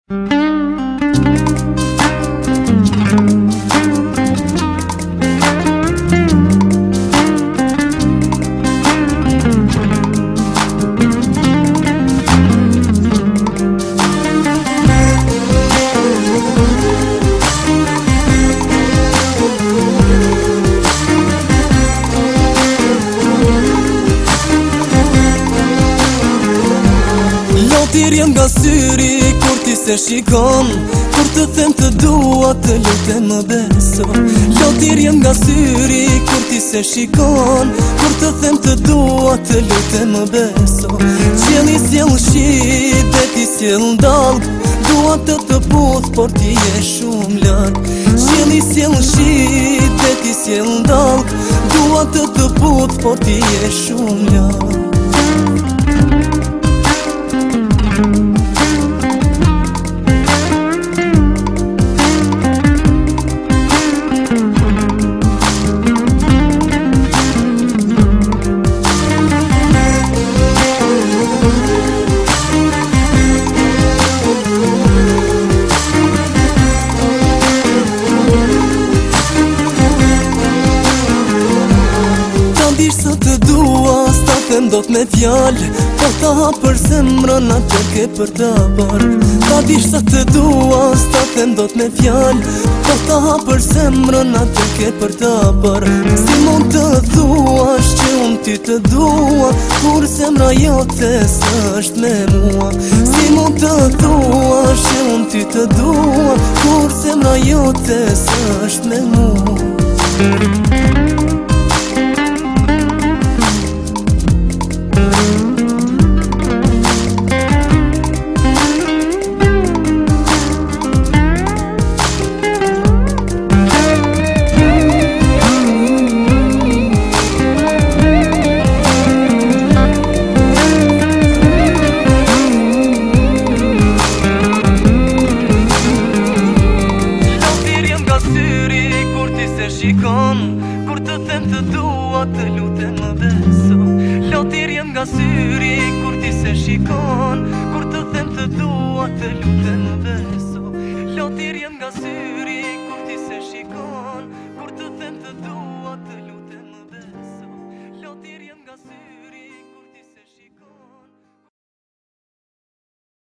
Tirje nga syri kur ti se shikon, kur të them të dua të lutem më beso. Tirje nga syri kur ti se shikon, kur të them të dua të lutem më beso. Qielli sjell shi dhe ti sjell dallg, dua të puth por ti je shumë larg. Qielli sjell shi dhe ti sjell dallg, dua të puth por ti je shumë larg. Sa të dua, s'ta them dot me fjall, po ta hapër zemrën atë ke për ta bar. Ta dish sa të dua, s'ta them dot me fjall, po ta hapër zemrën atë ke për ta bar. Si mund të thuash që unë ty të dua, kur zemra jote s'është me mua. Si mund të thuash që unë ty të dua, kur zemra jote s'është me mua. Kur të them të dua të lutem më beso. Tirje nga syri kur ti se shikon, kur të them të dua të lutem më beso. Tirje nga syri kur ti se shikon, kur të them të dua të lutem më beso. Tirje nga syri